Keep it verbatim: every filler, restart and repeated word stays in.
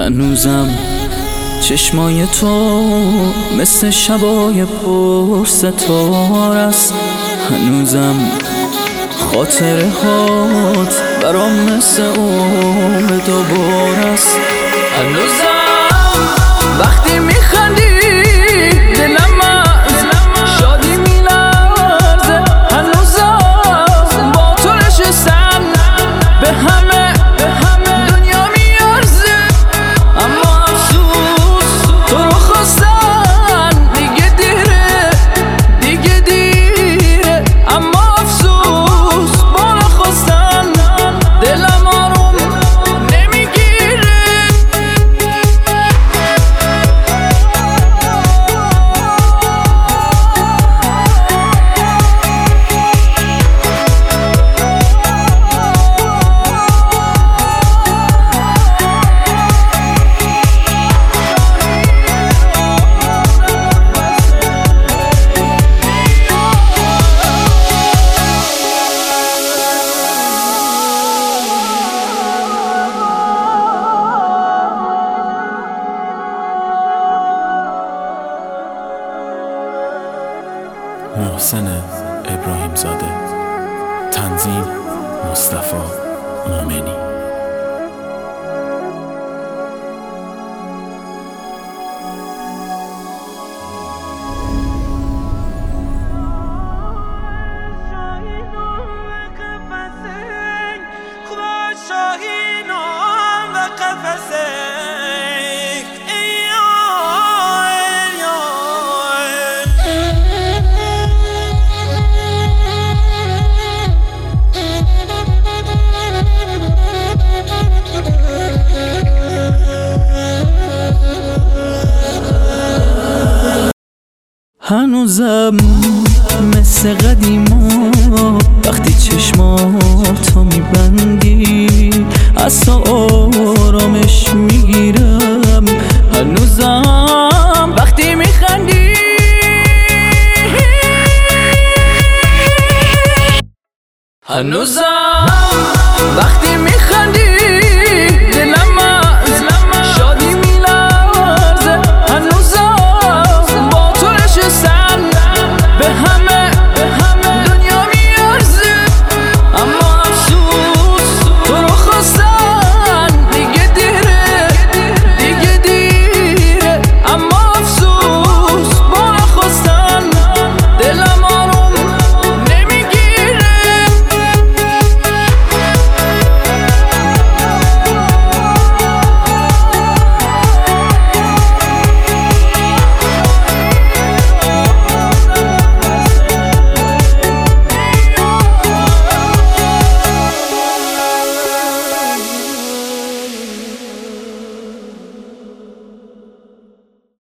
هنوزم چشمای تو مثل شبای پر ستاره است. هنوزم خاطره هات برام مثل عمر دوباره است. هنوزم وقتی میخندی دلم از شادی میلرزه. هنوزم با تو نشستم به همه دنیا میارزه. اما افسوس تو رو خواستن دیگه دیره دیگه دیره. اما افسوس با نخواستن دلم آروم نمیگیره. محسن ابراهیم زاده، تنظیم مصطفی مومنی. هنوزم مثل قدیما وقتی چشماتو میبندی از